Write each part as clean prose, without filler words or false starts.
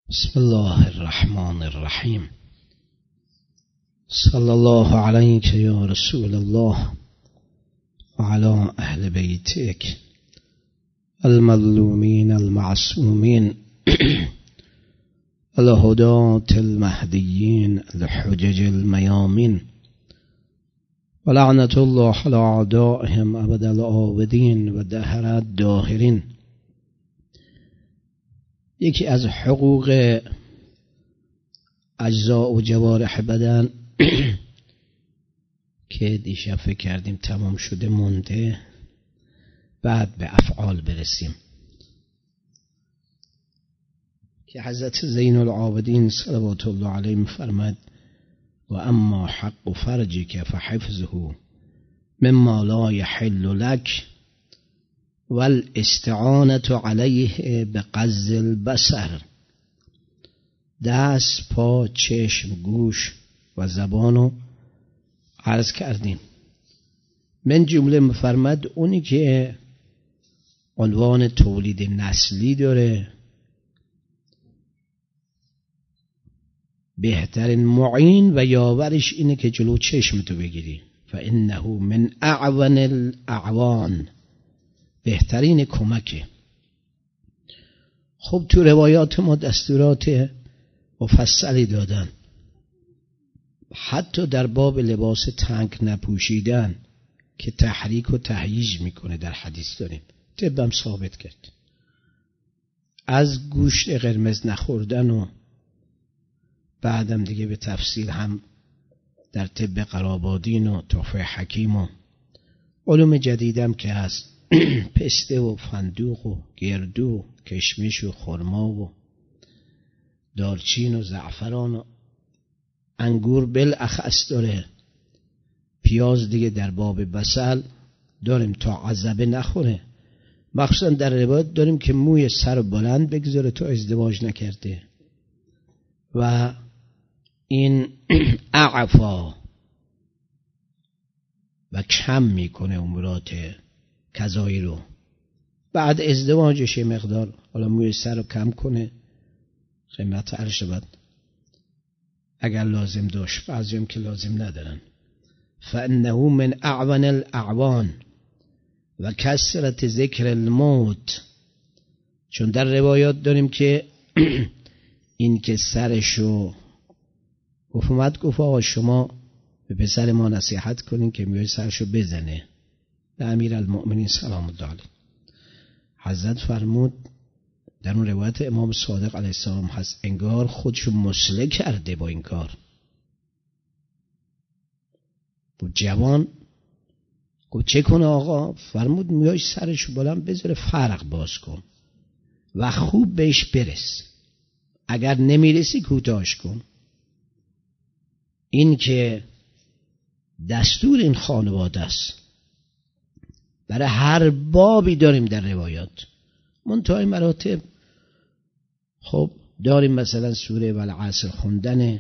بسم الله الرحمن الرحیم. صلی الله علیک یا رسول الله و علی اهل بیتک المظلومین المعصومین الهداة المهدیین الحجج المیامین و لعنت الله علی اعدائهم ابد الآبدین و دهر الداهرین. یکی از حقوق اجزاء و جوارح بدن که دیشب فکر کردیم تمام شده مونده، بعد به افعال برسیم که حضرت زین العابدین صلوات الله علیه می‌فرماید و اما حق فرجک فحفظه مما لا يحل لك والاستعانة علیه بغض البصر. دست، پا، چشم، گوش و زبانو عرض کردیم. من جمله مفرمد اونی که عنوان تولید نسلی داره، بهترین معین و یاورش اینه که جلو چشمتو بگیری. فانه من اعون الاعوان، بهترین کمکه. خب تو روایات ما دستورات مفصلی دادن، حتی در باب لباس تنگ نپوشیدن که تحریک و تهییج میکنه در حدیث داریم، طبم ثابت کرد. از گوشت قرمز نخوردن و بعدم دیگه به تفصیل هم در طب قرابادین و تحفه حکیم و علوم جدیدم که هست، پسته و فندوق و گردو و کشمش و خرما و دارچین و زعفران و انگور بالاخص داره. پیاز دیگه در باب بصل داریم تا عذبه نخوره. مخصوصا در روایت داریم که موی سر بلند بگذاره تا ازدواج نکرده و این اعفا و کم میکنه امورات کذایی رو. بعد ازدواجش مقدار حالا موی سر رو کم کنه، قیمت عرش بد اگر لازم داشت، بعضی هم که لازم ندارن. فانه من اعون الاعوان و کثرت ذکر الموت، چون در روایات داریم که این که سرشو گفت آقا شما به پسر ما نصیحت کنین که میای سرشو بزنه، به امیر المؤمنین سلام الله علیه. حضرت فرمود در اون روایت امام صادق علیه السلام هست انگار خودشو مسلح کرده با این کار. بود جوان گفت چه کنه آقا؟ فرمود میای سرشو بلند بذاره فرق باز کن و خوب بهش برس، اگر نمیرسی کوتاهش کن. این که دستور این خانواده است. برای هر بابی داریم در روایات منتهای مراتب. خب داریم مثلا سوره والعصر خوندن،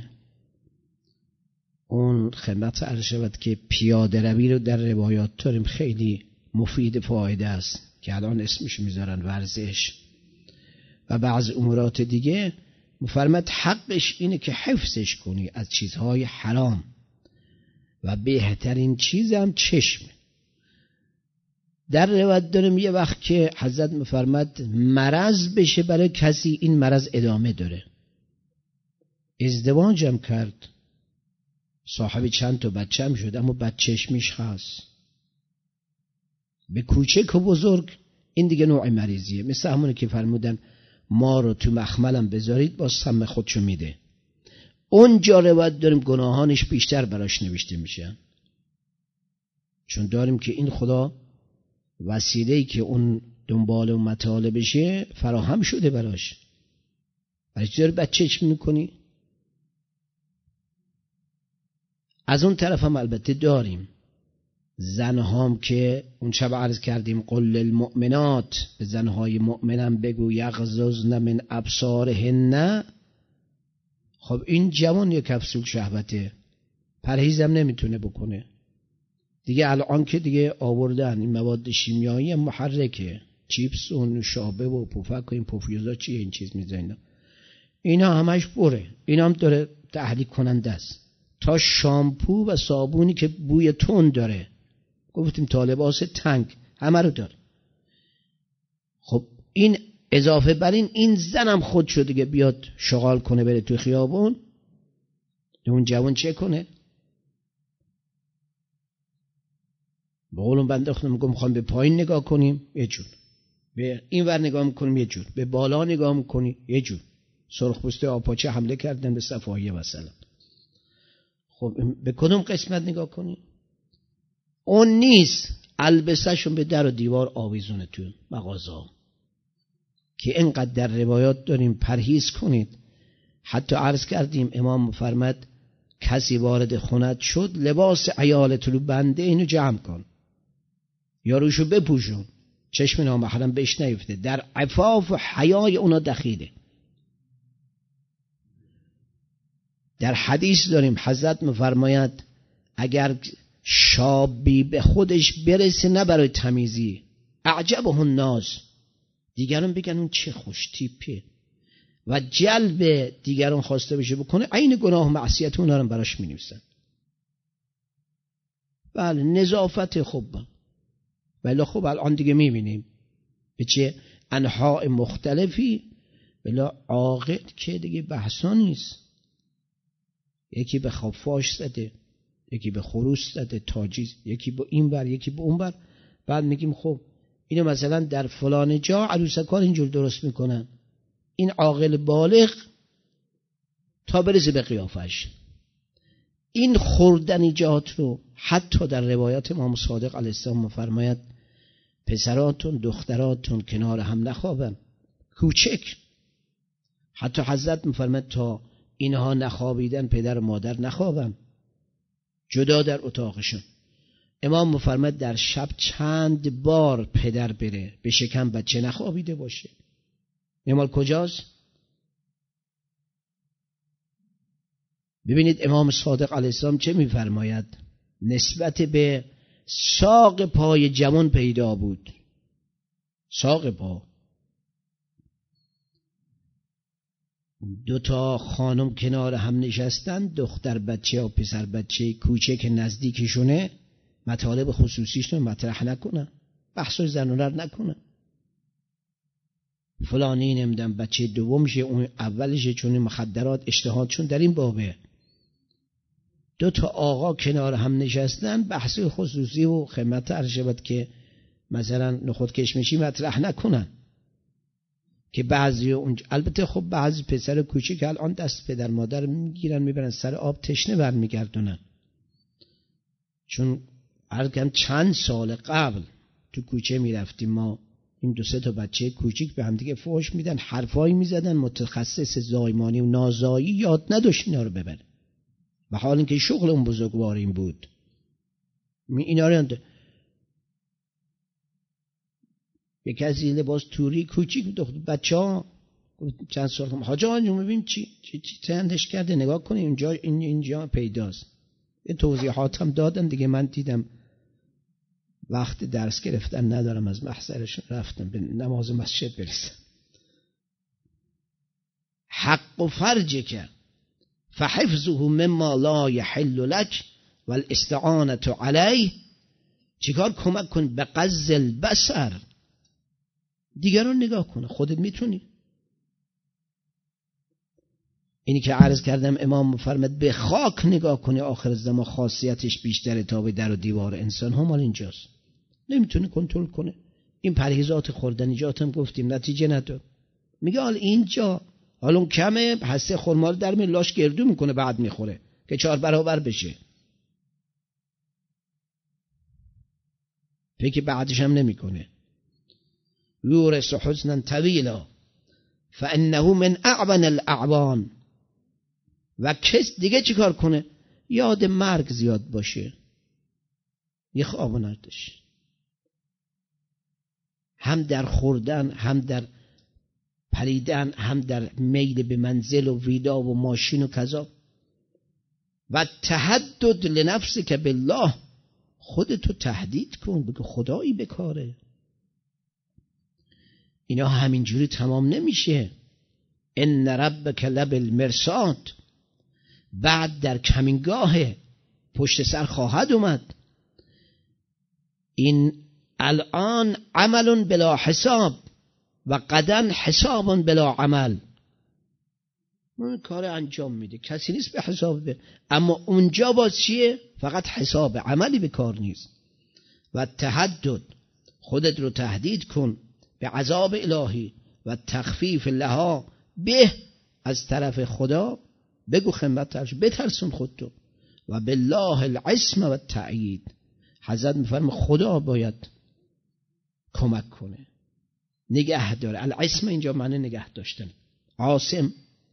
اون خدمت عرض شود که پیاده روی رو در روایات داریم، خیلی مفید فایده است که الان اسمش میذارن ورزش و بعض امورات دیگه. مفرمت حقش اینه که حفظش کنی از چیزهای حرام و بهترین چیزم چشمه. در روایت داریم یه وقت که حضرت مفرمد مرض بشه برای کسی، این مرض ادامه داره. ازدواجم کرد، صاحب چند تا بچه هم شد، اما بدچشمیش هست. به کوچک و بزرگ این دیگه نوع مریضیه. مثل همونه که فرمودن ما رو تو مخملم بذارید باز سم خودشو میده. اونجا روایت داریم گناهانش بیشتر براش نوشته میشن، چون داریم که این خدا وسیله‌ای که اون دنبال و مطالبشه فراهم شده براش. برای چی داری بچه‌چ میکنی؟ از اون طرف هم البته داریم زنهام که اون شب عرض کردیم قل للمؤمنات، به زنهای مؤمنم بگو یغضضن من ابصارهن. خب این جوان یک کپسول شهوته، پرهیزم نمیتونه بکنه دیگه. الان که دیگه آوردن این مواد شیمیایی محرکه، چیپس و نوشابه و پفک و این پفیوزا چیه این چیز میزنن، اینا همش بره، اینا هم داره تحریک کننده است. تا شامپو و صابونی که بوی تند داره، گفتیم تا لباس تنگ، همه رو داره. خب این اضافه بر این زنم خود شده که بیاد شغال کنه بره تو خیابون، اون جوان چه کنه؟ به قولم بنده خودم میگم به پایین نگاه کنیم یه جور، به این ور نگاه میکنیم یه جور، به بالا نگاه میکنیم یه جور. سرخپوسته آپاچه حمله کردن به صفایه مثلا. خب به کدوم قسمت نگاه کنیم؟ اون نیست البسه‌شون به در و دیوار آویزونه تو مغازه که اینقدر در روایات داریم پرهیز کنید. حتی عرض کردیم امام فرمود کسی وارد خونت شد لباس عیالت رو بنده اینو جمع کن یا روشو بپوشون، چشم نامحرم بهش نیفته. در عفاف و حیای اونا دخیله. در حدیث داریم حضرت میفرماید اگر شابی به خودش برسه نه برای تمیزی، اعجبه الناس، دیگران بگن اون چه خوش تیپه و جلب دیگران خواسته بشه بکنه، عین گناه و معصیت اونا رو براش می‌نویسن. بله نظافت خوب، ولی خب الان دیگه می‌بینیم به چه انواع مختلفی، بلا عاقل که دیگه بحثا نیست. یکی به خفاش زده، یکی به خروس زده تاجیز، یکی به این بر یکی به اون بر. بعد میگیم خب اینو مثلا در فلان جا عروسکان اینجور درست میکنن، این عاقل بالغ تا برسه به قیافش این خوردنیجات رو. حتی در روایات امام صادق علیه السلام مفرماید پسراتون دختراتون کنار هم نخوابن، کوچک. حتی حضرت مفرماید تا اینها نخوابیدن پدر و مادر نخوابن، جدا در اتاقشون. امام مفرماید در شب چند بار پدر بره به شکم بچه نخوابیده باشه. امال کجاست؟ ببینید امام صادق علیه السلام چه میفرماید نسبت به ساق پای جوان پیدا بود. ساق پا، دوتا خانم کنار هم نشستن، دختر بچه و پسر بچه کوچک نزدیکشونه، مطالب خصوصیشون مطرح نکنن، بحث زنونه نکنن. فلانی نمیدن بچه دومشه اون اولشه، چون مخدرات اشتهادشون در این بابه. دو تا آقا کنار هم نشستن، بحث خصوصی و خدمت عرض شود که مثلا نخود کشمشی مطرح نکنن که بعضی اونجا. البته خب بعضی پسر کوچیک الان دست پدر مادر میگیرن میبرن سر آب تشنه برمیگردونن. چون هرگاه چند سال قبل تو کوچه میرفتیم ما، این دو سه تا بچه کوچیک به هم دیگه فحش میدن، حرفایی میزدن، متخصص زایمانی و نازایی یاد نداشت اینا رو ببره، و حال اینکه شغل اون بزرگوار این بود. اینا رو به کسی لباس توری کوچیک دختر بچه‌ها چند سال هم حاج آقا جون ببین چی تندش کرده، نگاه کنی اینجا پیداست. یه توضیحات هم دادن دیگه. من دیدم وقت درس گرفتن ندارم، از محضرشون رفتم به نماز مسجد برسم. حق و فرجک فحفظه مما لا يحل لك والاستعانة علیه. چیکار؟ کمک کن به غض البصر، دیگران نگاه کنه، خودت میتونی. اینی که عرض کردم امام مفرمد به خاک نگاه کنی، آخر زمان خاصیتش بیشتره تا به در و دیوار انسان. همال اینجاست، نمیتونه کنترل کنه. این پرهیزات خوردنیجات هم گفتیم نتیجه نداد. میگه حال اینجا حالا اون کمه، حسه خرما رو در لاش گردو میکنه بعد میخوره که 4 برابر بشه، فکر بعدش هم نمیکنه. یورث حزنا طویلا فانه من اعون الاعوان. و کس دیگه چیکار کنه؟ یاد مرگ زیاد باشه، یه خواب نداشت، هم در خوردن، هم در پریدن، هم در میل به منزل و ویلا و ماشین و کذا. و تهدد لنفسی که بالله، خودتو تهدید کن، بگو خدایی بکاره. اینا همینجوری تمام نمیشه. ان ربک لبالمرصاد، بعد در کمینگاه پشت سر خواهد اومد. این الان عمل بلا حساب و غدا حساب بلا عمل. اون کار انجام میده، کسی نیست به حساب به، اما اونجا باز چیه؟ فقط حساب، عملی به کار نیست. و تهدد، خودت رو تهدید کن به عذاب الهی و تخفیف لها به، از طرف خدا بگو خدمتش، بترسون خودتو. و بالله العصم و التأیید، حضرت میفرمه خدا باید کمک کنه، نگه داره. العصم اینجا معنی نگه داشتن، عاصم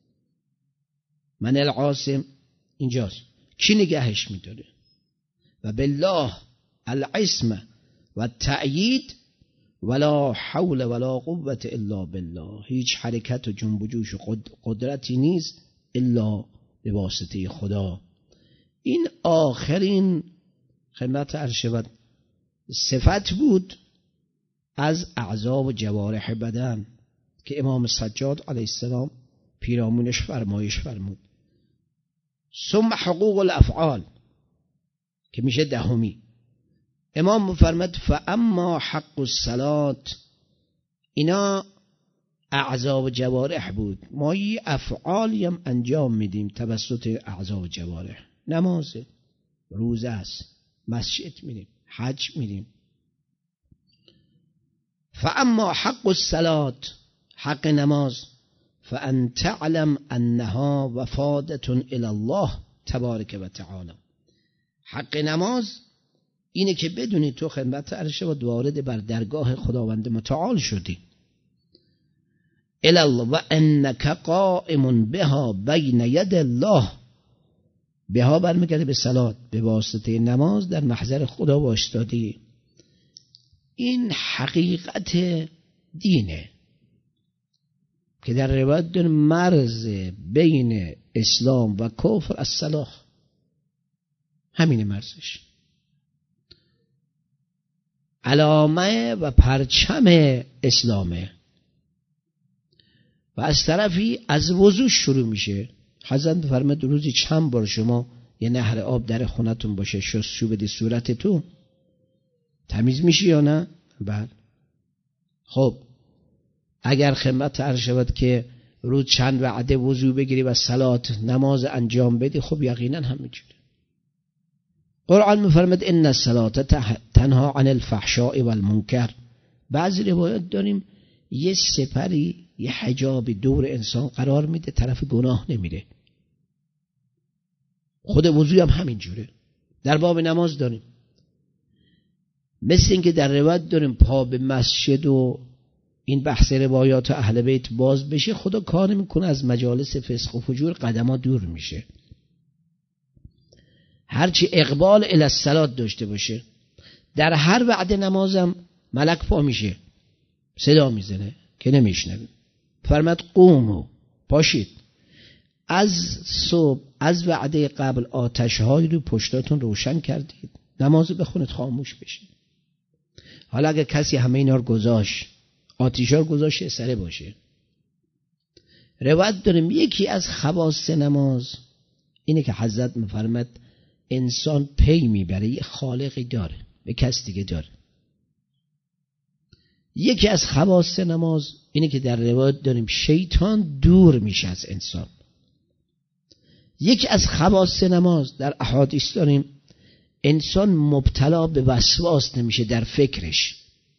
من العاصم اینجاست، کی نگهش میداره؟ و بالله العصم و التأیید ولا حول ولا قوة الا بالله، هیچ حرکت و جنب و جوش و قدرتی نیست الا به واسطه خدا. این آخرین خدمت عرض شود صفت بود از اعضا و جوارح بدن که امام سجاد علیه السلام پیرامونش فرمایش فرمود. ثم حقوق الافعال که میشه دهمی. امام مفرمد فاما حق الصلاة، اینا اعضا و جوارح بود، ما یه افعالی هم انجام میدیم توسط اعضا و جوارح، نماز، روزه است، مسجد میریم، حج میریم. فاما حق الصلاة، حق نماز، فان تعلم انها وفادة الی الله تبارک و تعالی. حق نماز اینه که بدونی تو خدمت عرش و وارد بر درگاه خداوند متعال شدی. الی الله و انک قائم بها بین ید الله، بها برمیگرده به صلات، به واسطه نماز در محضر خدا واشتادی. این حقیقت دینه که در روایت داره مرز بین اسلام و کفر الصلاة، همین مرزش، علامه و پرچم اسلامه. و از طرفی از وضو شروع میشه. حضرت فرمود روزی چند بار شما یه نهر آب در خونتون باشه، شستشو بدی صورتتون، تمیز میشی یا نه؟ بله. خب اگر خدمت عرض شود که روز چند وعده وضو بگیری و صلات نماز انجام بدی، خب یقینا همینجوره. قرآن میفرماد ان الصلاة تنها عن الفحشاء والمنکر. بعضی روایات داریم یه سپری، یه حجاب دور انسان قرار میده، طرف گناه نمیره. خود وضوی هم همین جوره. در باب نماز داریم، مثل اینکه در روایت داریم پا به مسجد و این بحث روایات اهل بیت باز بشه، خدا کار میکنه از مجالس فسق و فجور قدما دور میشه. هرچی اقبال الی الصلاة داشته باشه، در هر وعده نمازم ملک پا میشه، صدا میزنه که نمیشنویم. فرمود قوموا، پاشید، از صبح از وعده قبل آتش‌های رو پشتاتون روشن کردید، نماز بخونید، خاموش بشید. حالا اگه کسی همه اینا رو گذاشت، آتش‌ها رو گذاشت سره باشه. روایت داریم یکی از خواص نماز اینه که حضرت می‌فرماد انسان پی میبره یه خالقی داره، به کس دیگه داره. یکی از خواص نماز اینه که در روایت داریم شیطان دور میشه از انسان. یکی از خواص نماز در احادیث داریم انسان مبتلا به وسواس نمیشه در فکرش،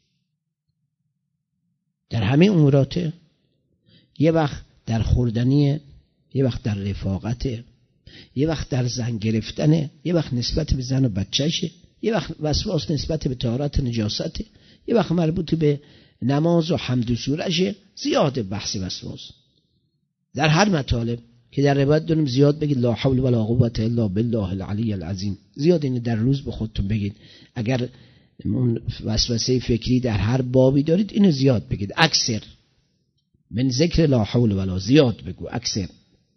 در همه اموراته. یه وقت در خوردنیه، یه وقت در رفاقته، یه وقت در زن گرفتنه، یه وقت نسبت به زن و بچهشه، یه وقت وسواس نسبت به طهارت نجاسته، یه وقت مربوط به نماز و حمد و سورشه. زیاده بحث وسواس در هر مطالب که در روایت داریم زیاد بگید لا حول ولا قوة الا بالله العلی العظیم. زیاد اینو در روز به خودتون بگید. اگر اون وسوسه فکری در هر بابی دارید اینو زیاد بگید، اکثر من ذکر لا حول ولا، زیاد بگو، اکثر.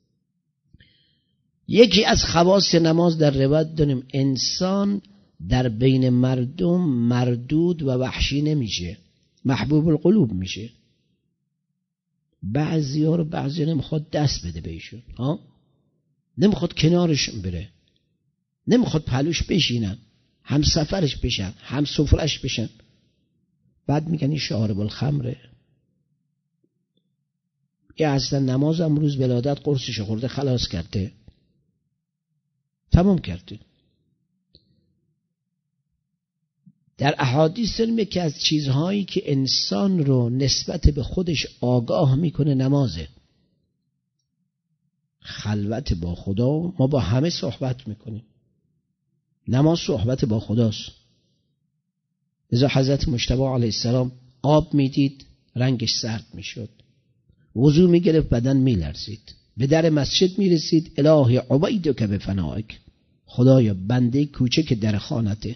یکی از خواص نماز در روایت داریم انسان در بین مردم مردود و وحشی نمیشه، محبوب القلوب میشه. بعضیا رو بعضی نمیخواد دست بده بهشون، نمیخواد کنارشون بره، نمیخواد پلوش بشینن، هم سفرش بشن، هم سفرش بشن. بعد میگن این شارب الخمره. یه اصلا نماز امروز ولادت قرصش خورده خلاص کرده، تمام کرده. در احادیث داریم که از چیزهایی که انسان رو نسبت به خودش آگاه میکنه نمازه. خلوت با خدا، ما با همه صحبت میکنیم، نماز صحبت با خداست. لذا حضرت مجتبی علیه السلام آب میدید رنگش سرد میشد، وضو میگرفت بدن میلرزید، به در مسجد میرسید الهی عبیدک بفنائک، خدایا بنده کوچک در خانته.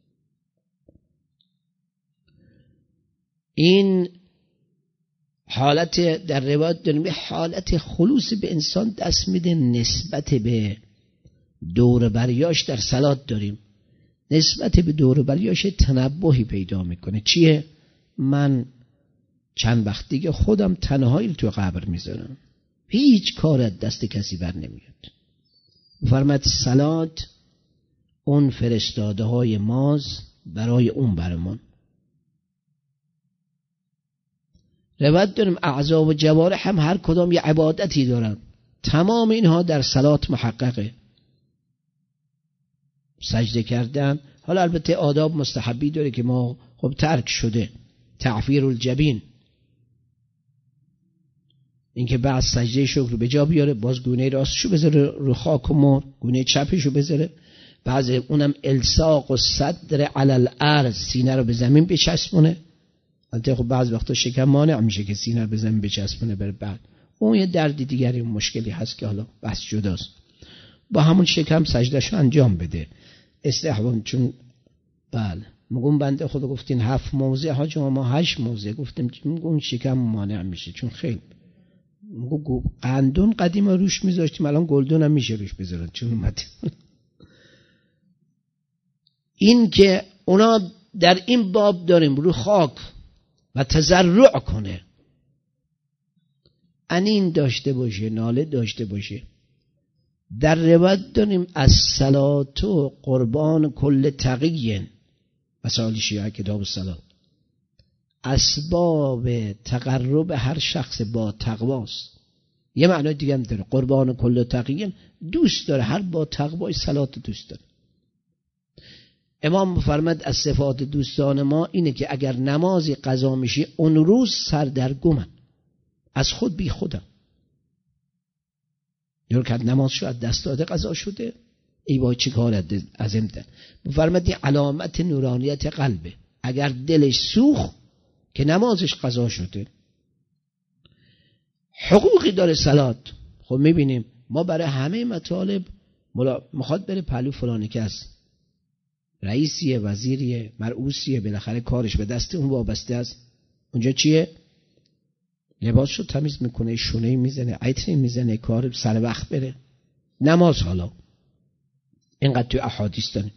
این حالت در روایت داریم، حالت خلوص به انسان دست میده نسبت به دور بریاش. در صلات داریم نسبت به دور بریاش تنبهی پیدا میکنه. چیه؟ من چند وقت دیگه خودم تنهایی تو قبر میذارم، هیچ کار از دست کسی بر نمیاد. فرمت صلات اون فرستاده های ماز برای اون برمان. روایت داریم اعضا و جوارح هم هر کدام یه عبادتی دارن، تمام اینها در صلات محققه. سجده کردن، حالا البته آداب مستحبی داره که ما خب ترک شده، تعفیر الجبین، اینکه بعد سجده شکر رو به جا بیاره، باز گونه راستشو بذاره رو خاک و مر، گونه چپشو بذاره، بعض اونم الساق و صدر علی الارض، سینه رو به زمین بچسبونه. البته خب بعض وقتا شکم مانع میشه که سینه رو به زمین بچسبونه بره بعد، اون یه درد دیگری مشکلی هست که حالا بحث جداست. با همون شکم سجدهشو انجام بده استحباب. چون بله میگم بنده خدا گفتین 7 موضع حاج ما 8 موضع گفتیم، میگم شکم مانع میشه، چون خیلی میگم قندون قدیم روش میذاشتیم، الان گلدون هم میشه روش بذارن چون اومد. این که اونا در این باب داریم رو خاک و تضرع کنه، انین داشته باشه، ناله داشته باشه. در روایت داریم از صلاتو قربان کل تقیین، مسائل شیعه کتاب الصلات، اسباب تقرب هر شخص با تقواست. یه معنای دیگه هم داره، قربان کل تقیین دوست داره، هر با تقوای صلات دوست داره. امام فرمد از صفات دوستان ما اینه که اگر نمازی قضا میشه اون روز سردرگمن، از خود بی خودم. یه رکعت نماز شو از دست داده قضا شده، ای وای چه کار عظیم ده. فرمد این علامت نورانیت قلبه، اگر دلش سوخت که نمازش قضا شده. حقوقی داره صلات. خب میبینیم ما برای همه مطالب مخواد بره پلو فلانی کس، رئیسیه، وزیریه، مرئوسیه، بالاخره کارش به دست اون وابسته است. اونجا چیه؟ لباسشو تمیز میکنه، شونه میزنه، عطر میزنه، کار سر وقت بره. نماز حالا اینقدر توی احادیث داره.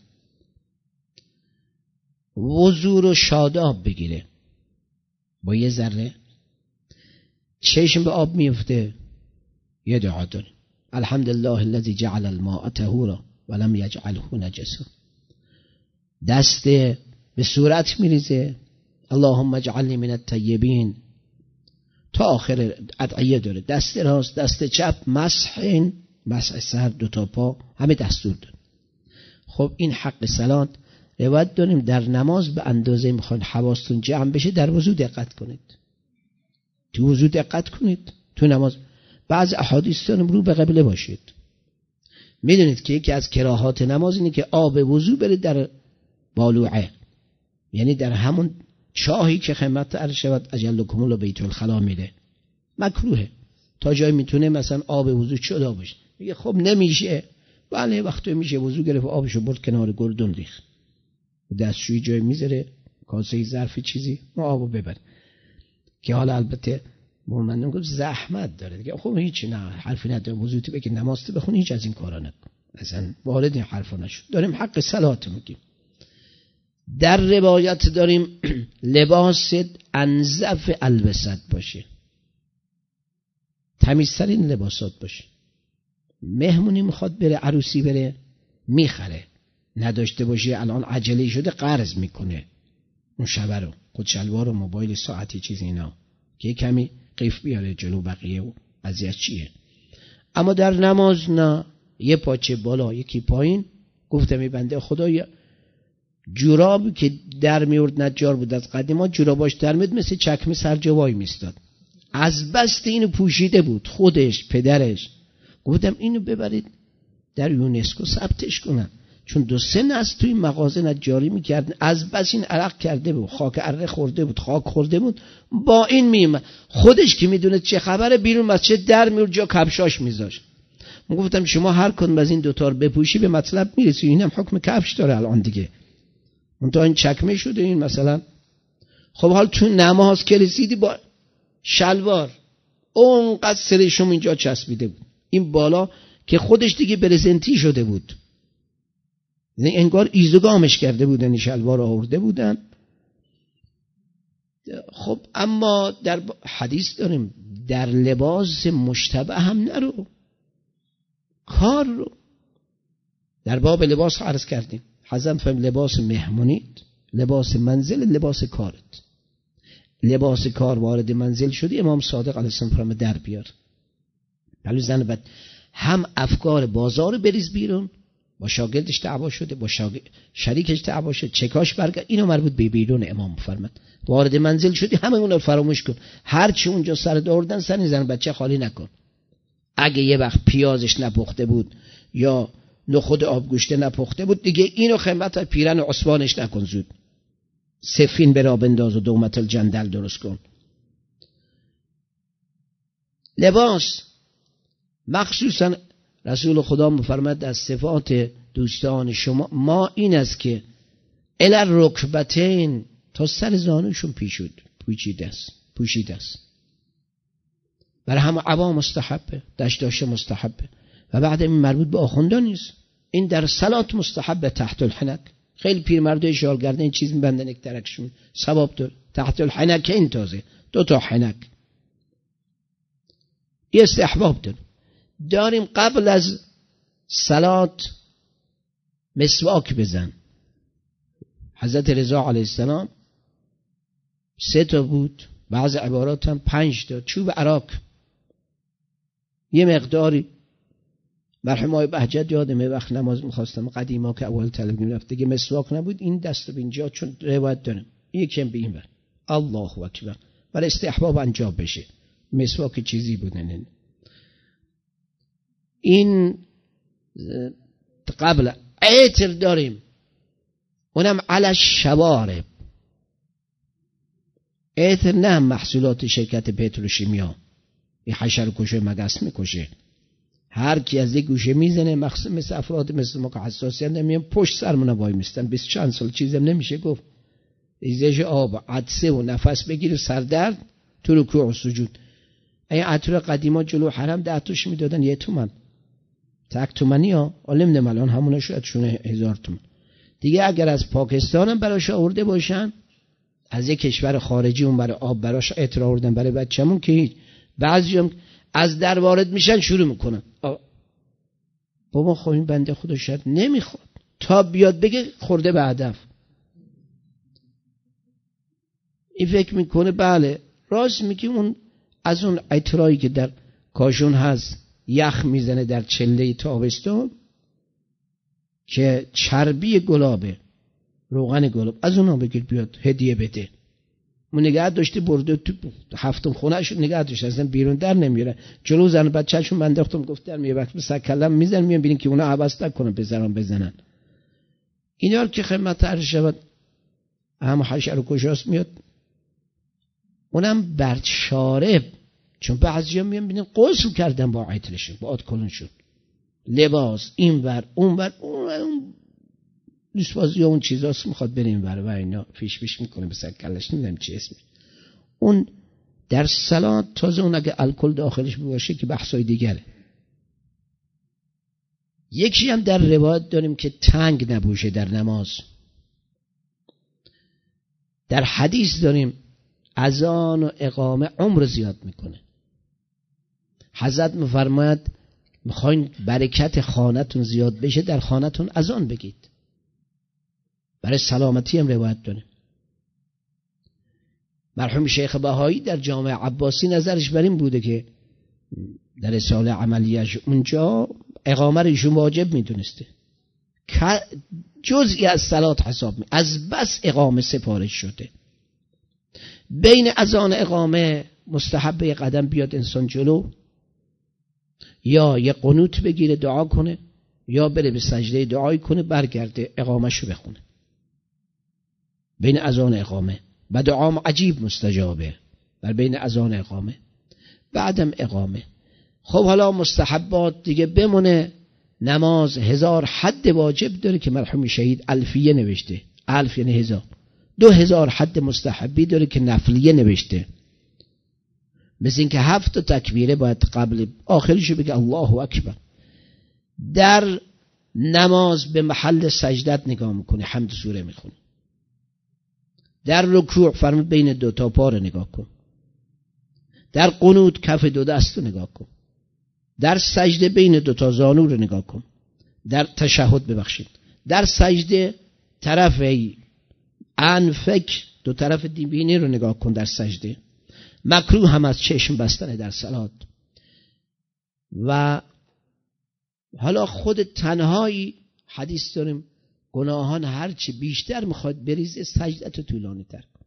وضو رو شاداب بگیره با یه ذره، چشم به آب میفته یه دعا داره، الحمدلله الذی جعل الماء طهورا ولم یجعله نجسا. دست به صورت میریزه، اللهم اجعلنی من الطیبین، تا آخر ادعیه داره. دست راست، دست چپ، مسح سر، 2 پا، همه دستور داره. خب این حق صلات. روایت داریم در نماز به اندازه میخوان حواستون جمع بشه در وضو دقت کنید، تو وضو دقت کنید، تو نماز. بعض احادیث داریم رو به قبله باشید. میدونید که یکی از کراهات نماز اینه که آب وضو بره در بالوعه، یعنی در همون چاهی که خدمت عرض شود اجلکم الله بیت الخلا میره، مکروهه. تا جای میتونه مثلا آب وضو چدا باشه، میگه خب نمیشه، بله وقتی میشه وضو گرفت آبشو برد کنار گلدون ریخت، دستشویی جای میذاره، کاسه ظرفی چیزی، ما آبو ببریم. که حالا البته من میگم زحمت داره دیگه، خب هیچ نه حرفی نداره، وضو تو بگی نماز تو بخونی، هیچ از این کارا نکن، اصلا وارد این حرفا نشو. داریم حق صلات میگیم. در روایت داریم لباس انظف البست باشه، تمیزترین لباسات باشه. مهمونی میخواد بره، عروسی بره، میخره. نداشته باشه الان عجله شده قرض میکنه اون شبه رو، خود شلوار و موبایل ساعتی چیز اینا که کمی قیف بیاره جلو بقیه و اذیت چیه. اما در نماز نه، یه پاچه بالا یکی پایین. گفتم ای بنده خدایا، جوراب که در میورد نجار بود از قدیما، جوراباش در میاد مثل چکمه سر جوای میستاد، از بست اینو پوشیده بود خودش پدرش. گفتم اینو ببرید در یونسکو ثبتش کنن، چون 2-3 نسل توی مغازه نجاری میکردن، از بس این عرق کرده بود، خاک اره خورده بود، خاک خورده بود، با این میومد خودش که میدونه چه خبره بیرون مسجد در میورد جا کفشاش میذاشت. گفتم شما هر کدوم از این دوتا رو بپوشی به مطلب میرسی، اینم حکم کفش داره الان دیگه، اون تا این چکمه شده این مثلا. خب حال تو نماز که رسیدی با شلوار اونقدر سرشم اینجا چسبیده بود، این بالا که خودش دیگه برزنتی شده بود، انگار ایزوگامش کرده بودن، شلوار آورده بودن. خب اما در حدیث داریم در لباس مشتبه هم نرو، کار رو در باب لباس عرض کردیم. حضرت فهم لباس مهمونیت، لباس منزل، لباس کارت. لباس کار وارد منزل شدی، امام صادق علیه السلام فرمود در بیار. ولی زن بعد هم افکار بازار بریز بیرون، با شاگردش دعوا شده، با شریکش دعوا شده، چکاش برگرد، اینو مربوط به بیرون امام فرمود. وارد منزل شدی همه اون رو فراموش کن، هر چی اونجا سر داردن سر زن بچه خالی نکن. اگه یه وقت پیازش نپخته بود یا نخود آبگوشته نپخته بود دیگه اینو خدمت پیرن عثمانش نکن، زود سفین برا بنداز و دومت الجندل درست کن. لباس مخصوصا رسول خدا مفرمد از صفات دوستان شما ما این است که الی رکبتین، تا سر زانوشون پوشیده است. برای همه عوام مستحبه، دشداشه مستحبه، و بعد این مربوط به آخوندان نیست. این در صلات مستحبه تحت الحنک. خیلی پیرمرده شالگرده این چیز میبندن یک ترکشون، ثواب داره. تحت الحنک این تازه 2 حنک یه استحباب داریم. قبل از صلات مسواک بزن. حضرت رضا علیه السلام 3 بود، بعض عبارات هم 5 تا چوب عراق، یه مقداری. مرحوم آقای بهجت یادمه وقت نماز میخواستم قدیما که اول طلب میرفت دیگه مسواک نبود، این دست به اینجا چون روایت دارم یکم به این بر الله اکبر، ولی استحباب انجام بشه. مسواک چیزی بودن این. قبل عطر داریم، اونم علی شوارب. عطر نه محصولات شرکت پتروشیمیا، این حشر کشه مگس میکشه. هر کی از یک گوشه میزنه، مثل افراد مثل ما که حساسیت نمیان پشت سرمون وای میستن 20 چند سال چیزم نمیشه گفت. ریزش آب، عطسه و نفس بگیره، سردرد، تو رکوع و سجود. این عطر قدیما جلو حرم 10 تاش میدادن 1 تومن، تک تومنی ها، علم نمالان همونه شاید شونه 1000 تومن دیگه. اگر از پاکستان هم براش آورده باشن، از یک کشور خارجی اون برای آب براش عطر آوردن برای بچه‌مون که هیچ. بعضی هم از در وارد میشن شروع میکنن بابا خب این بنده خدا شاید نمیخواد تا بیاد بگه خورده به هدف. این فکر میکنه بله راست میگی، اون از اون عطرایی که در کاشون هست یخ میزنه در چله تابستون که چربی گلابه، روغن گلاب، از اونها بگیر بیاد هدیه بده. من نگاه داشته برده تو 7م خونهش نگاه داشته، اصلا بیرون در نمیره. جلو زن بچه‌شون من انداختم گفت در میاد وقت سکلم میزنن میان ببینین که اونا عوض نکنن بزنن. اینا رو که خدمت عرض شود هم حشر و کشاست میاد، اونم بر شارب. چون بعضیا میان ببینن غسل کردن با عطرشون، با آدکلونشون، لباس اینور اونور، اون لیسبازی اون چیزاست میخواد بریم بره و اینا فیش میکنه به سکلش، نمیدونم چی اسمش. اون در صلات تازه اون اگه الکل داخلش باشه که بحثای دیگره. یکی هم در روایت داریم که تنگ نبوشه در نماز. در حدیث داریم اذان و اقامه عمر زیاد میکنه. حضرت میفرماید میخواین برکت خانه‌تون زیاد بشه در خانه‌تون اذان بگید. برای سلامتی هم روایت داره. مرحوم شیخ بهایی در جامع عباسی نظرش بر این بوده که در رساله عملیش اونجا اقامه رو ایشون واجب میدونسته، جزئی از صلات حساب از بس اقامه سفارش شده. بین اذان اقامه مستحب یه قدم بیاد انسان جلو، یا یه قنوت بگیره دعا کنه، یا بره به سجده دعای کنه برگرده اقامهشو بخونه بین اذان اقامه. و دعام عجیب مستجابه بر بین اذان اقامه بعدم اقامه. خب حالا مستحبات دیگه بمونه. نماز 1000 حد واجب داره که مرحوم شهید الفیه نوشته. الف یعنی 1000. 2000 حد مستحبی داره که نفلیه نوشته. مثل این که 7 تکبیره باید قبل آخرشو بگه الله اکبر. در نماز به محل سجدت نگاه میکنه، حمد سوره میخونه. در رکوع فرمود بین 2 تا پا رو نگاه کن. در قنوت کف 2 دست رو نگاه کن. در سجده بین 2 تا زانو رو نگاه کن. در تشهد ببخشید در سجده طرف انفک 2 طرف دیبینی رو نگاه کن در سجده. مکروه هم از چشم بستن در صلات. و حالا خود تنهایی حدیث داریم گناهان هرچی بیشتر میخواد بریزه سجدت طولانی تر کن.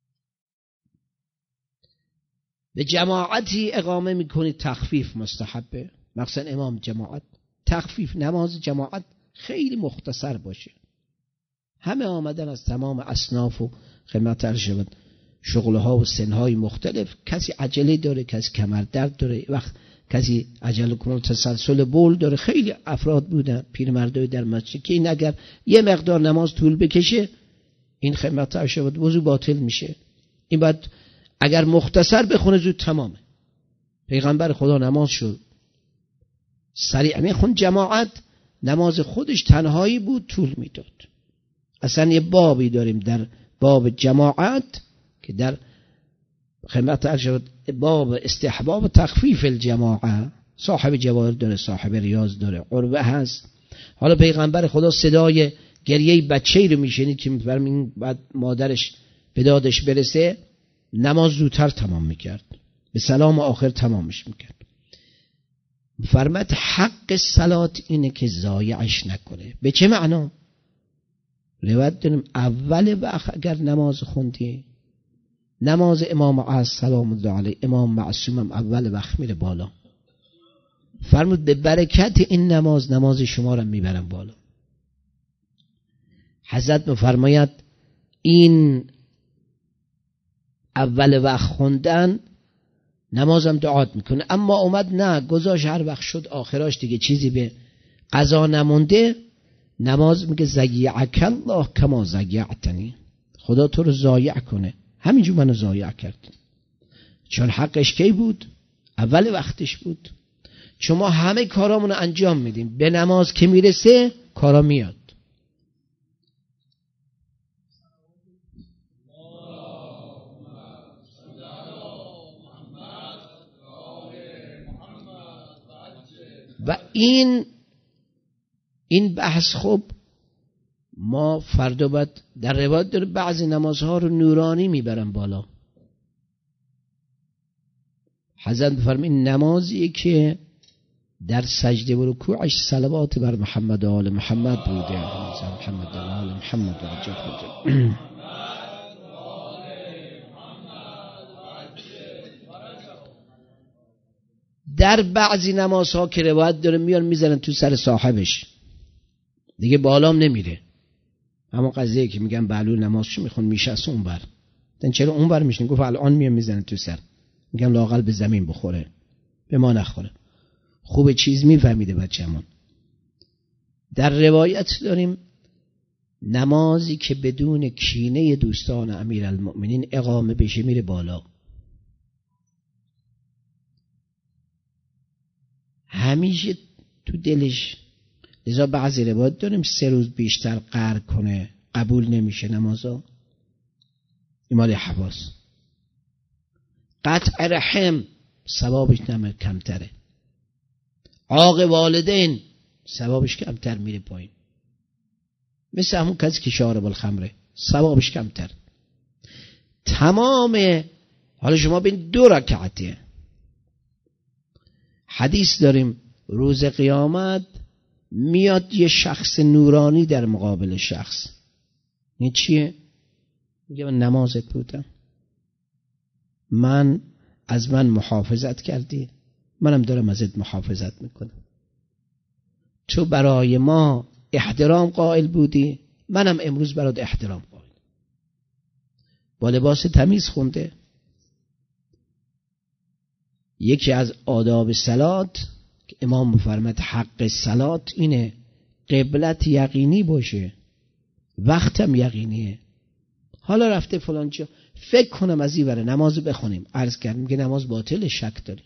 به جماعتی اقامه میکنی تخفیف مستحبه، مثلا امام جماعت تخفیف نماز جماعت خیلی مختصر باشه. همه آمدن از تمام اصناف و خدمت عرض شود شغلها و سنهای مختلف. کسی عجله داره، کسی کمر درد داره، وقت کسی عجله کنه تسلسل بول داره. خیلی افراد بودن پیرمردای در مسجد که این اگر یه مقدار نماز طول بکشه این خدمت عرض شود وضو باطل میشه. این بعد اگر مختصر بخونه زود تمامه. پیغمبر خدا نماز شد سریع میخون. جماعت نماز خودش تنهایی بود طول میداد. اصلا یه بابی داریم در باب جماعت که در خدمت عرض شد باب استحباب تخفیف الجماعه. صاحب جواهر داره، صاحب ریاض داره، عربه هست. حالا پیغمبر خدا صدای گریه بچه‌ای رو میشنید که میفرمین بعد مادرش به دادش برسه نماز زودتر تمام میکرد، به سلام آخر تمامش میکرد. فرمت حق صلات اینه که ضایعش نکنه. به چه معنا؟ روایت داریم اول وقت اگر نماز خوندی، نماز امام عصر سلام الله علیه امام معصومم اول وقت میره بالا. فرمود به برکت این نماز شما رو میبرم بالا. حضرت میفرماید این اول وقت خوندن نمازم دعات میکنه. اما اومد نه گذاشت هر وقت شد آخراش دیگه چیزی به قضا نمونده، نماز میگه ضیعک الله کما ضیعتنی. خدا تو رو ضایع کنه همینجور منو ضایع کرد. چون حقش کی بود؟ اول وقتش بود. چون ما همه کارامونو انجام میدیم، به نماز که میرسه کارا میاد. و این بحث خب ما فردا باید در روایت داره بعضی نمازها رو نورانی میبرن بالا. حضرت بفرمین نمازی که در سجده و رکوعش صلوات بر محمد و آل محمد بوده. محمد و آل محمد در بعضی نمازها که روایت داره میان میزنن تو سر صاحبش دیگه بالام نمیره. اما قضیه که میگن بلو نمازشو میخون میشست اون بر دن چرا اون بر میشین؟ گفت الان میان میزنن تو سر. میگم لااقل به زمین بخوره به ما نخوره. خوب چیز میفهمیده بچه‌مون. در روایت داریم نمازی که بدون کینه دوستان امیرالمؤمنین اقامه بشه میره بالا. همیشه تو دلش. لذا بعضی روایت داریم 3 روز بیشتر قهر کنه قبول نمیشه نمازا. ایمال حواس. قطع رحم ثوابش نمه کمتره. عاق والدین ثوابش کمتر میره پایین. مثل همون کسی که شارب الخمره ثوابش کمتر. تمام حالا شما ببین 2 رکعته حدیث داریم روز قیامت میاد یه شخص نورانی در مقابل شخص. این چیه؟ میگه من نمازت بودم، از من محافظت کردی، منم دارم ازت محافظت میکنم. تو برای ما احترام قائل بودی، منم امروز برات احترام قائل. با لباس تمیز خونده. یکی از آداب صلات که امام می‌فرماید حق صلات اینه قبلت یقینی باشه، وقتم یقینیه. حالا رفته فلان جا فکر کنم از این بره نماز بخونیم، عرض کردیم که نماز باطل، شک داریم.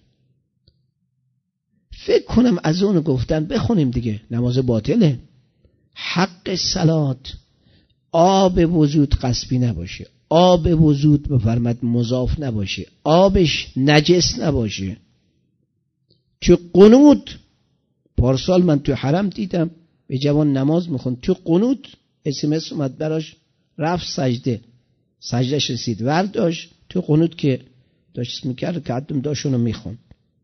فکر کنم از اون گفتن بخونیم دیگه، نماز باطله. حق صلات آب وضوء قصبی نباشه، آب وضوء بفرماد مضاف نباشه، آبش نجس نباشه. تو قنوت پارسال من تو حرم دیدم به جوان نماز میخوند، تو قنوت SMS اومد براش، رفت سجدهش رسید ورد داشت، تو قنوت که داشت میکرد که عدم داشتونو میخوند.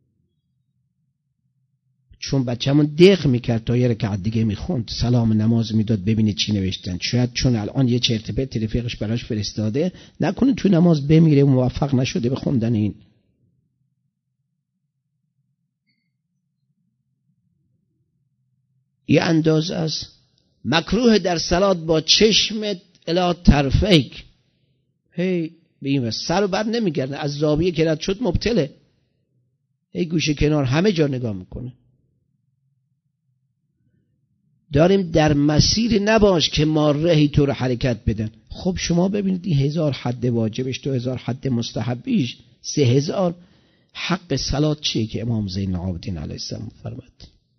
چون بچه‌مون دق میکرد تا یه رکعت دیگه میخوند، سلام نماز میداد ببینید چی نوشتن. شاید چون الان یه چرت پرت رفیقش براش فرستاده، نکنه تو نماز بمیره و موفق نشده به خوندن این. یه انداز از مکروه در صلات با چشمت الی طرفیک، هی بیم سر رو بر نمیگرده، از زاویه که رد شد مبتله، هی گوشه کنار همه جا نگاه میکنه. داریم در مسیر نباش که مارهی تو رو حرکت بدن. خب شما ببینید این 1000 حد واجبش، 2000 حد مستحبیش، 3000 حق صلات چیه که امام زین العابدین علیه السلام فرمود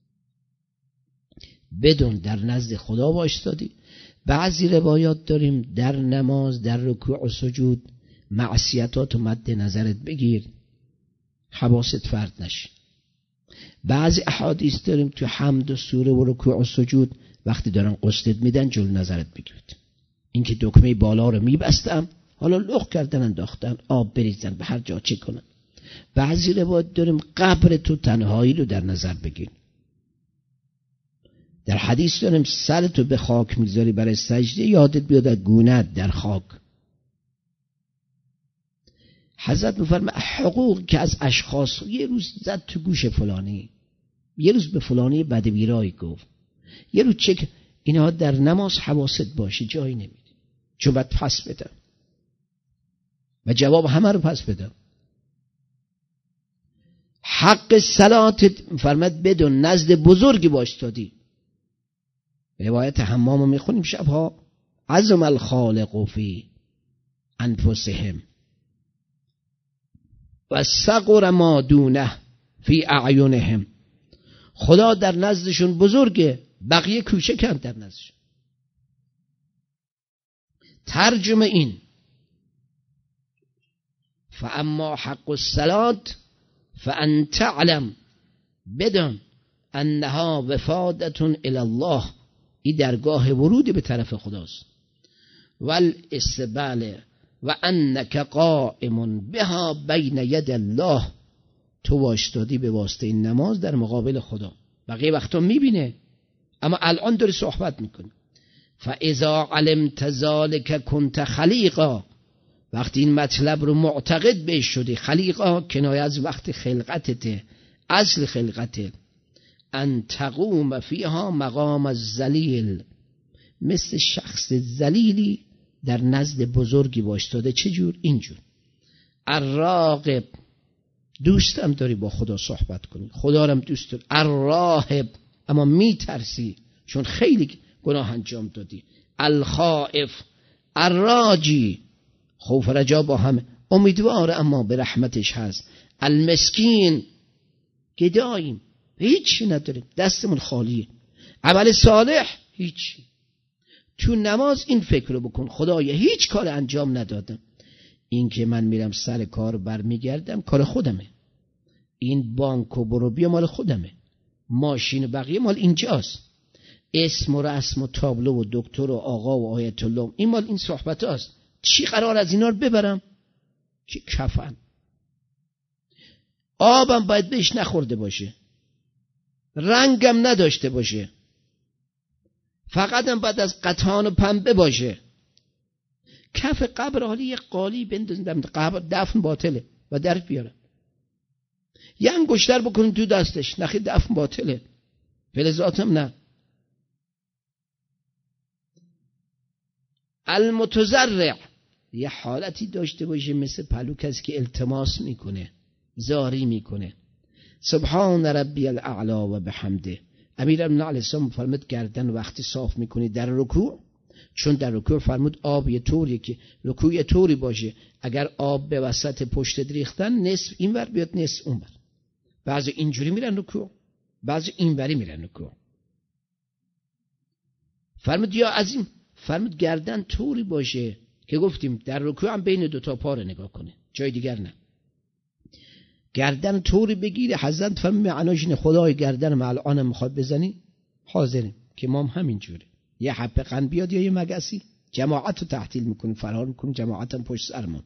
بدون در نزد خدا وایستادی. بعضی روایات داریم در نماز در رکوع و سجود معصیتات مد نظرت بگیر، حواست فرد نشه. بعضی احادیث داریم تو حمد و سوره و رکوع و سجود وقتی دارن قصدت میدن جلو نظرت بگیرید. این که دکمه بالا رو میبستم حالا لغ کردن انداختن آب بریزن به هر جا چه کنن. بعضی روایت داریم قبر تو تنهایی رو در نظر بگیر. در حدیث داریم سرتو به خاک میذاری برای سجده یادت بیاد گونه‌ات در خاک. حضرت میفرماید حقوق که از اشخاص، یه روز زد تو گوش فلانی، یه روز به فلانی بدبیرایی گفت، یه روز چک، اینها در نماز حواست باشه جایی نمیدی، چون باید پس بدم و جواب همه رو پس بدم. حق صلات فرمد بدون نزد بزرگی باشتادی. روایت حمامو میخونیم شبها، عظم الخالق فی انفسهم و صغر ما دونه فی اعینهم. خدا در نزدشون بزرگه، بقیه کوچکن در نزدشون. ترجمه این فاما حق الصلات فان تعلم، بدون انها وفادة الی الله، این درگاه ورود به طرف خداست، والاستقبال و انک قائم بها بین ید الله، تو واشتادی به واسطه این نماز در مقابل خدا. بقیه وقتا میبینه اما الان داری صحبت میکنی. فاذا علمت ذلک کنت خلیقا، وقتی این مطلب رو معتقد بهش شدی، خلیقا کنایه از وقت خلقتته، اصل خلقته، ان تقوم فیها مقام الذلیل، مثل شخص ذلیلی در نزد بزرگی باشتاده. چجور؟ اینجور. الراغب، دوستم داری با خدا صحبت کنی، خدا رم دوست داری. الراهب، اما میترسی چون خیلی گناه انجام دادی. الخائف، الراجی، خوف رجا با همه، امیدوار اما به رحمتش هست. المسکین، گداییم هیچی نداریم، دستمون خالیه، عمل صالح هیچی. تو نماز این فکر رو بکن، خدایا هیچ کار انجام ندادم، این که من میرم سر کار برمیگردم کار خودمه، این بانک و برو بیا مال خودمه، ماشین و بقیه مال اینجاست. اسم و رسم و تابلو و دکتر و آقا و آیت الله این مال این صحبت هاست. چی قرار از اینا رو ببرم؟ که کفن. آبم باید بهش نخورده باشه، رنگم نداشته باشه، فقط هم باید از قطعان و پنبه باشه. کف قبر حالی یه قالی بندازن قبر، دفن باطله و درک بیارن، یه انگشتر بکنین تو دستش، نخی دفن باطله، فلزاتم نه. المتزرع یه حالتی داشته باشه مثل پلو کسی که التماس میکنه، زاری میکنه. سبحان ربی الاعلی و بحمده. امیرالمومنین علیه السلام فرمود گردن وقتی صاف میکنی در رکوع، چون در رکوع فرمود آب یه طوریه که رکوع یه طوری باشه اگر آب به وسط پشت ریختن نصف این ور بیاد نصف اون ور، بعضی اینجوری میرن رکوع بعضی اینوری میرن رکوع. فرمود یا عظیم، فرمود گردن طوری باشه که گفتیم در رکوع هم بین دوتا پا رو نگاه کنه، جای دیگر نه. گردن طوری بگیره. حضرت فرمود معناش اینه خدای گردن ما الان میخواد بزنی حاضریم که ما هم همینجوره، یه حبه قند بیاد یا یه مگسی جماعت رو تحتیل میکنیم، فرار میکنیم، جماعت هم پشت سرمون.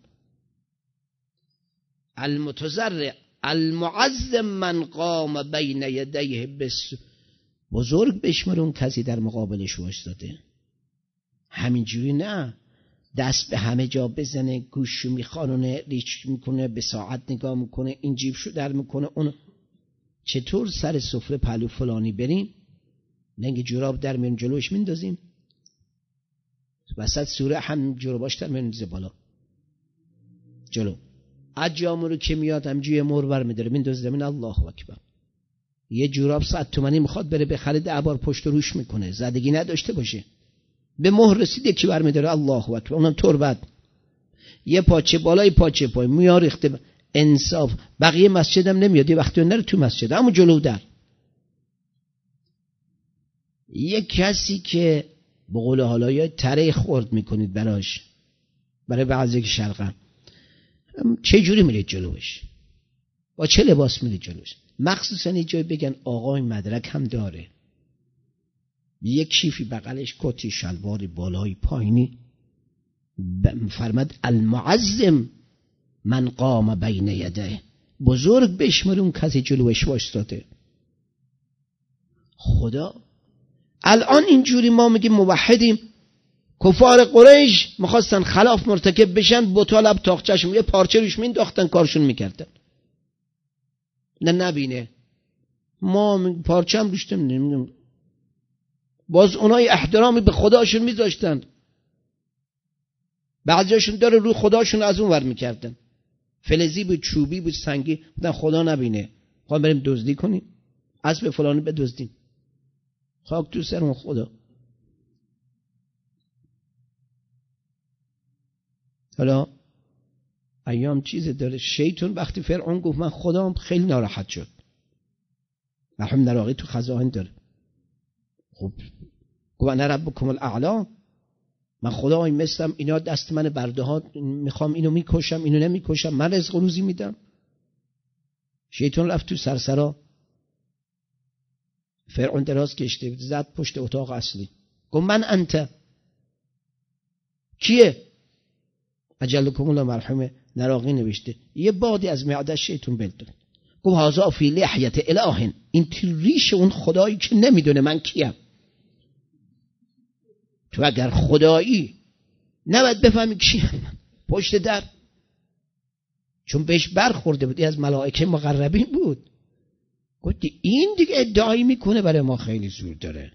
المتزرع المعظم من قام بین یدیه بس، بزرگ بشمرون کسی در مقابلش وایساده. همینجوری نه دست به همه جا بزنه، گوشو میخوانونه، ریچ میکنه، به ساعت نگاه میکنه، این جیبشو در میکنه اون. چطور سر سفره پلو فلانی بریم لنگ جوراب در میون جلوش میندازیم، وسط سوره هم جوراباش در میون میزه بالا جلو، عجامو رو که میاد همجوی مرور میداره میندازه زمین. الله اکبر. یه جوراب 100 تومانی میخواد بره بخره 10 بار پشت روش میکنه، زدگی نداشته باشه، به مهر رسید یکی بر میداره. الله اکبر. اونم تربت، یه پاچه بالای پاچه پای میار ریخته. انصاف. بقیه مسجدم نمیاد، یه وقتی نره تو مسجد همون جلو در. یه کسی که به قول حالا یا تره خورد میکنید براش، برای بعضی که شرقم، چه جوری میرید جلوش، با چه لباس میرید جلوش؟ مخصوصا یه جای بگن آقای مدرک هم داره، یک کیفی بغلش، کتی شلواری بالای پایینی. فرمد المعظم من قام بین یده، بزرگ بشمرون کسی جلوش وایساده. خدا الان اینجوری ما میگیم موحدیم، کفار قریش میخواستن خلاف مرتکب بشن، بوتا لب تاقچه‌شون یه پارچه روش مینداختن کارشون میکردن. نه نبینه ما پارچه هم روش نمیدونیم، باز اونای احترامی به خداشون میذاشتن، بعضیاشون داره روی خداشون از اون ور میکردن، فلزی بود، چوبی بود، سنگی بودن، خدا نبینه. خواهم بریم دزدی کنیم، اسب فلانی بدزدیم، خاک تو سرمون خدا. حالا ایام چیز داره. شیطان وقتی فرعون گفت من خدام، خیلی ناراحت شد. مرحوم نراقی تو خزائن داره. خب گفت انا ربکم الاعلی، من خدای مثلم، اینا دست من برده ها، میخوام اینو میکشم اینو نمیکشم، من رزق و روزی میدم. شیطان رفت تو سرسرا، فرعون دراز کشته زد پشت اتاق اصلی، گفت من انت، کیه؟ اجلکم الله. مرحوم نراقی نوشته یه بادی از معده شیطان بلد داد، گفت هذا فی لحیت اله، این ریش اون خدایی که نمیدونه من کیم. تو اگر خدایی نباید بفهمی کیم پشت در، چون بهش برخورده بودی از ملائکه مقربین بود. گفتی این دیگه ادعایی میکنه برای ما خیلی زور داره.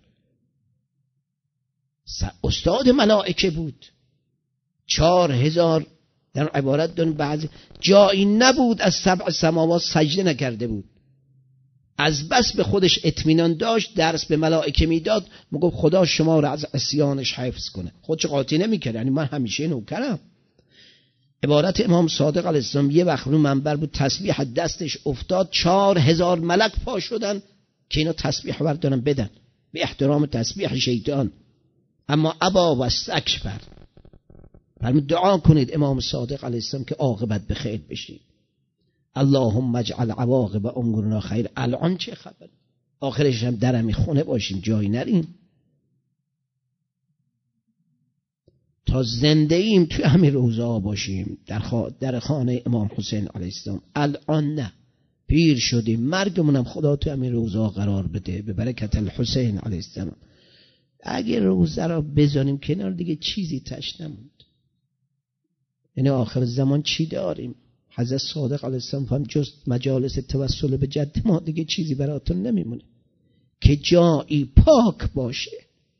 استاد ملائکه بود، 4000 در عبارت داریم بعضی جایی نبود از 7 سماوات سجده نکرده بود. از بس به خودش اطمینان داشت، درس به ملائکه میداد، میگفت خدا شما را از عصیانش حفظ کنه. خودش قاطی نمیکرد، یعنی من همیشه نوکرم. عبارت امام صادق علیه السلام یه وقت رو منبر بود، تسبیح دستش افتاد، 4000 ملک پا شدن که اینا تسبیح بردارن بدن به احترام تسبیح شیطان. اما ابا و استکبر. فرمود دعا کنید امام صادق علیه السلام که عاقبت به خیر بشید. اللهم اجعل عواقب امورنا خیر. الان چه خبر؟ آخرش هم درمی خونه باشیم، جایی نریم. تا زنده ایم توی همین روزا باشیم در خانه امام حسین علیه السلام. الان نه، پیر شدیم، مرگمونم خدا توی همین روزا قرار بده به برکت الحسین علیه السلام. اگه روزه را بزنیم کنار دیگه چیزی تش نموند. یعنی آخر زمان چی داریم؟ حضرت صادق علیه السلام هم جز مجالس توسل به جد ما دیگه چیزی براتون نمیمونه که جایی پاک باشه،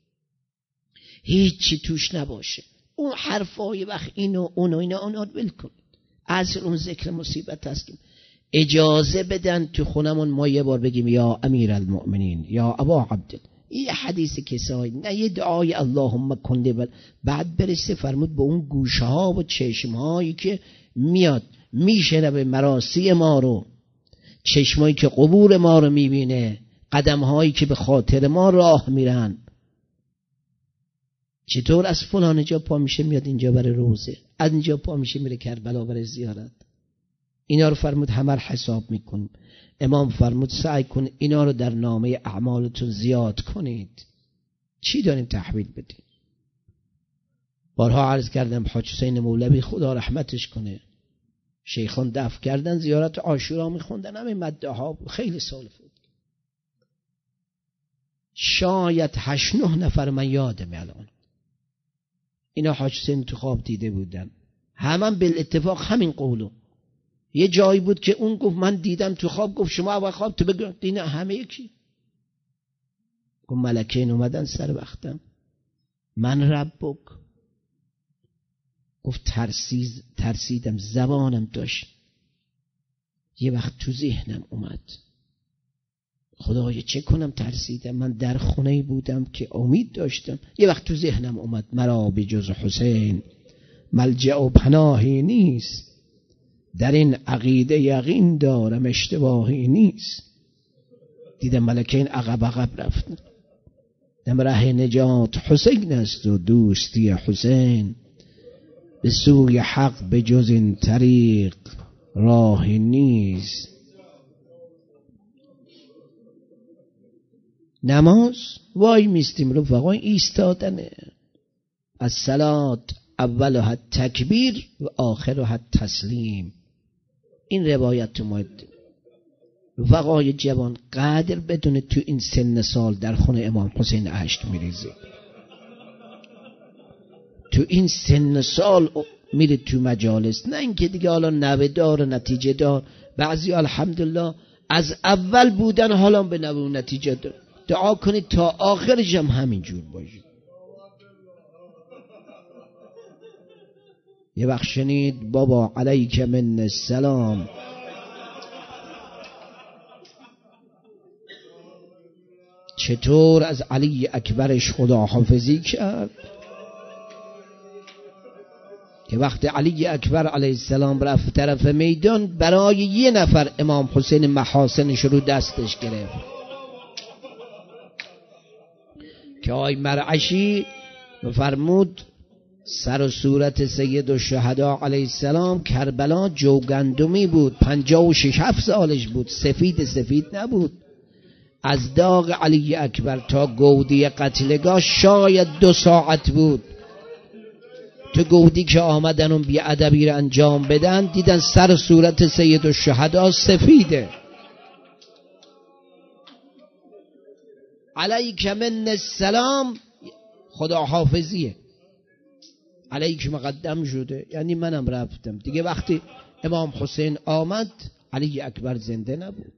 هیچی توش نباشه. اون حرفای وقت اینو اونو اینا ول کنید. از اون ذکر مصیبت هستیم. اجازه بدن تو خونمون ما یه بار بگیم یا امیر المؤمنین، یا ابا عبد، یه حدیث کسایی، نه یه دعای اللهم کنده. بعد برسه فرمود به اون گوشه ها و چشم هایی که میاد میشنوه مراسی ما رو، چشمایی که قبور ما رو میبینه، قدم هایی که به خاطر ما راه میرن. چطور از فلان جا پا میشه میاد اینجا برای روزه، از اینجا پا میشه میره کربلا برای زیارت. اینا رو فرمود همه رو حساب میکنیم. امام فرمود سعی کن اینا رو در نامه اعمالتون زیاد کنید. چی داریم تحویل بدیم؟ بارها عرض کردم حاج حسین مولوی خدا رحمتش کنه، شیخان دفع کردن، زیارت عاشورا میخوندن، همه مده ها خیلی سال فوت. شاید 8-9 نفر من یادم الان اینا حاج حسین تو خواب دیده بودن، همه بالاتفاق همین قولو. یه جایی بود که اون گفت من دیدم تو خواب، گفت شما اول خواب تو بگو دینا همه یکی. گفت ملکین اومدن سر وقتم، من ربک. گفت ترسیدم، زبانم داشت. یه وقت تو ذهنم اومد خدایا چه کنم، ترسیدم. من در خونه بودم که امید داشتم. یه وقت تو ذهنم اومد مرا به جز حسین ملجأ و پناهی نیست، در این عقیده یقین دارم اشتباهی نیست. دیدم ملکین عقب رفتن. دم ره نجات حسین است و دوستی حسین، به سوی حق به جز این طریق راهی نیست. نماز وای میستیم رفقا، ایستادنه. از صلات اولها تکبیر و آخرها تسلیم. این روایت تو ما رفقای جوان قدر بدونه تو این سن سال در خونه امام حسین اشک میریزه. تو این سن سال میره تو مجالس، نه اینکه دیگه حالا نوه دار و نتیجه دار. بعضی الحمدلله از اول بودن حالا به نوه و نتیجه دار. دعا کنید تا آخرش هم همین جور باشه. یه وقت شنید بابا علیک من السلام، چطور از علی اکبرش خدا حافظی کرد که وقت علی اکبر علیه السلام رفت طرف میدان، برای یه نفر امام حسین محاسنش رو دستش گرفت که آی مرعشی فرمود سر و صورت سید الشهدا علیه السلام کربلا جوگندمی بود، 56-7 سالش بود، سفید نبود. از داغ علی اکبر تا گودی قتلگاه شاید 2 ساعت بود. تو گودی که آمدن اون بی‌ادبی رو انجام بدن، دیدن سر و صورت سید الشهدا سفیده. علیک من السلام خدا حافظیه، علیک مقدم شده، یعنی منم رفتم دیگه. وقتی امام حسین آمد علی اکبر زنده نبود.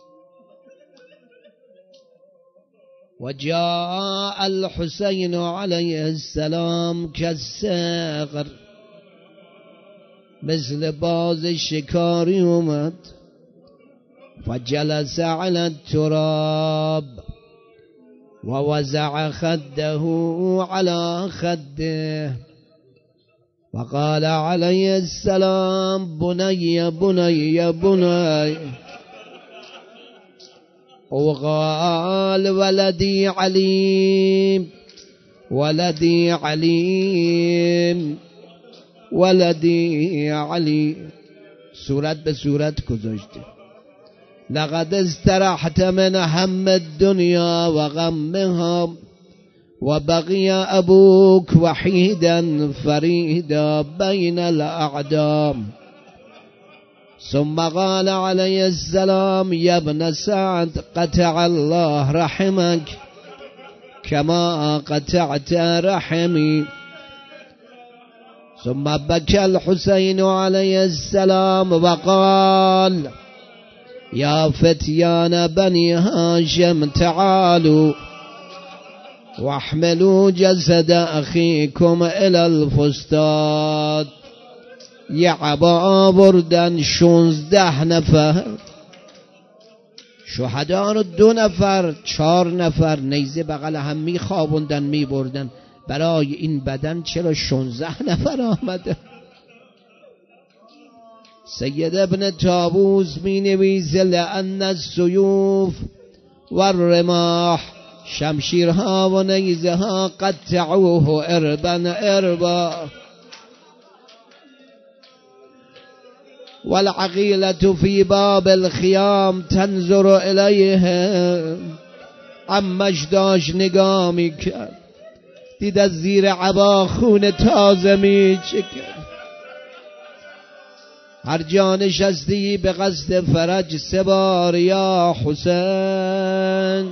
و جاء الحسین علیه السلام کالصقر، مثل باز شکاری اومد. فجلس علی التراب و وضع خده على خده وقال علیه السلام بنی بنی بنی، وقال ولدي عليم ولدي عليم ولدي عليم. صورت به صورت گذاشته. لقد استرحت من هم الدنيا وغمها وبقي أبوك وحيدا فريدا بين الأعداء. ثم قال عليه السلام: يا ابن سعد قطع الله رحمك كما قطعت رحمي. ثم بكى الحسين عليه السلام وقال: يا فتيان بني هاشم تعالوا واحملوا جسد أخيكم إلى الفسطاط. یعبا بردن 16 نفر شهدا رو، 2 نفر 4 نفر نیزه بغل هم میخوابوندن میبردن. برای این بدن چرا 16 نفر آمده؟ سید ابن طاووس می نویسه: لأن السیوف و الرماح، شمشیرها و نیزه ها، قطعوه اربا اربا، والعقیلة فی باب الخیام تنظر الیه. عمش داشت نگاه میکرد، دید از زیر عبا خون تازه میچکد. هر جا نشستی به قصد فرج 3 بار یا حسین.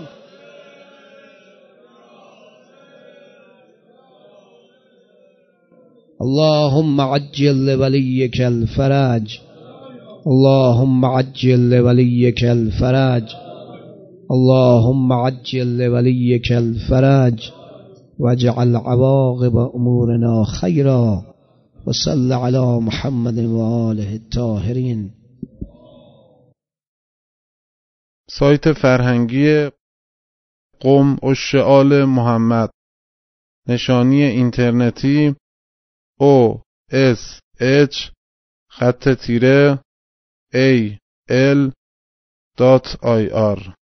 اللهم عجل لولیک الفرج، اللهم عجل لولیک الفرج، اللهم عجل لولیک الفرج واجعل عواقب امورنا خیرا وصل علی محمد و آله الطاهرین. سایت فرهنگی قم اشعال محمد، نشانی اینترنتی OSH_AL.IR